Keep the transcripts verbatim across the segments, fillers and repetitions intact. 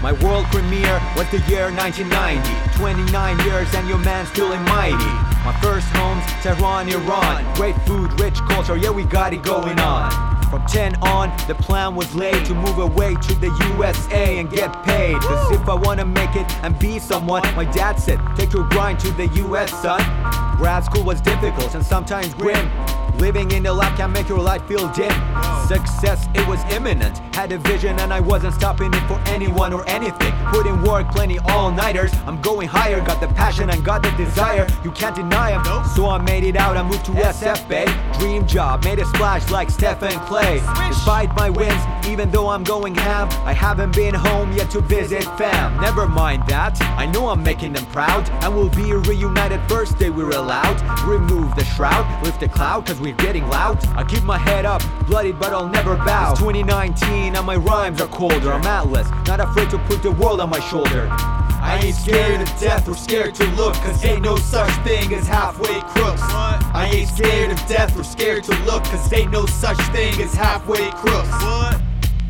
My world premiere was the year nineteen ninety. Twenty-nine years and your man's feeling mighty. My first home's Tehran, Iran. Great food, rich culture, yeah, we got it going on. From ten on, the plan was laid to move away to the U S A and get paid. Cause if I wanna make it and be someone, my dad said, take your grind to the U S, son. Grad school was difficult and sometimes grim. Living in the lab can make your life feel dim. Success, it was imminent. Had a vision and I wasn't stopping it for anyone or anything. Put in work, plenty all-nighters. I'm going higher, got the passion and got the desire. You can't deny them. So I made it out, I moved to S F, babe. Dream job, made a splash like Stephen Clay. Despite my wins, even though I'm going ham, I haven't been home yet to visit fam. Never mind that, I know I'm making them proud. And we'll be reunited first day we're allowed. Remove the shroud, lift the cloud, cause we're getting loud. I keep my head up, bloody but I'll never bow. It's twenty nineteen and my rhymes are colder. I'm atlas, not afraid to put the world on my shoulder. I ain't scared of death or scared to look, cause ain't no such thing as halfway crooks. I ain't scared of death or scared to look, cause ain't no such thing as halfway crooks. What?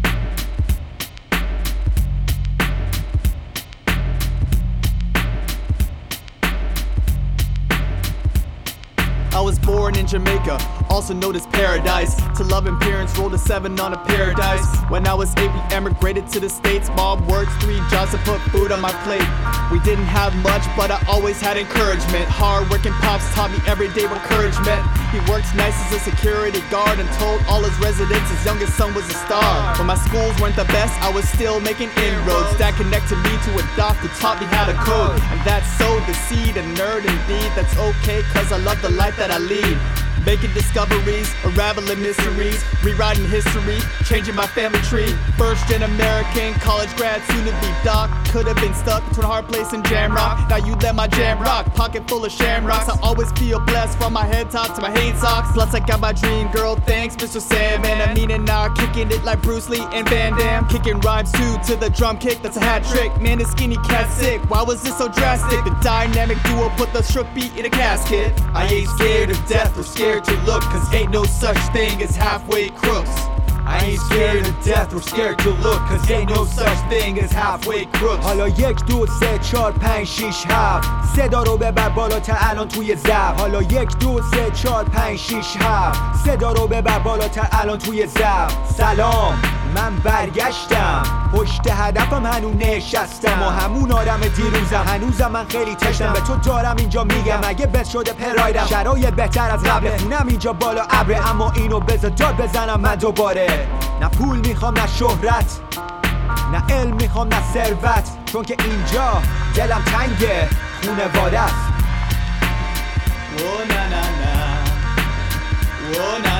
I was born in Jamaica, also known as paradise. To loving parents, rolled a seven on a paradise. When I was eight, we emigrated to the States. Mom worked three jobs to put food on my plate. We didn't have much, but I always had encouragement. Hard-working pops taught me everyday encouragement. He worked nice as a security guard and told all his residents his youngest son was a star. When my schools weren't the best, I was still making inroads. Dad connected me to a doc who taught me how to code. And that sowed the seed, a nerd indeed. That's okay, cause I love the life that I lead. Making discoveries, unraveling mysteries, rewriting history, changing my family tree. First gen American, college grad, soon to be doc. Could've been stuck between a hard place and jam rock. Now you let my jam rock, pocket full of shamrocks. I always feel blessed from my head top to my hay socks. Plus I got my dream girl, thanks Mister Sandman. I mean it now, kicking it like Bruce Lee and Van Damme. Kicking rhymes too to the drum kick, that's a hat trick. Man, this skinny cat sick, why was this so drastic? The dynamic duo put the shook beat in a casket. I ain't scared of death or scared to look, cause ain't no such thing as halfway crooks. I ain't scared of death or scared to look, cause ain't no such thing as halfway crooks. حالا یک دو سه چار پنج شیش هفت صدا رو ببر بالاتر الان توی زب. حالا یک دو سه چار پنج شیش هفت صدا رو ببر بالاتر الان توی زب. سلام، من برگشتم، پشت هدفم هنوز نشستم و همون آدم دیروزم. هنوزم من خیلی تشنم، به تو دارم اینجا میگم اگه بس شده پرایدم. شرایط بهتر از قبله، خونم اینجا بالا ابره، اما اینو بذار داد بزنم من دوباره. نه پول میخوام نه شهرت، نه علم میخوام نه ثروت، چون که اینجا دلم تنگه، خونواده است. Oh na na na, oh na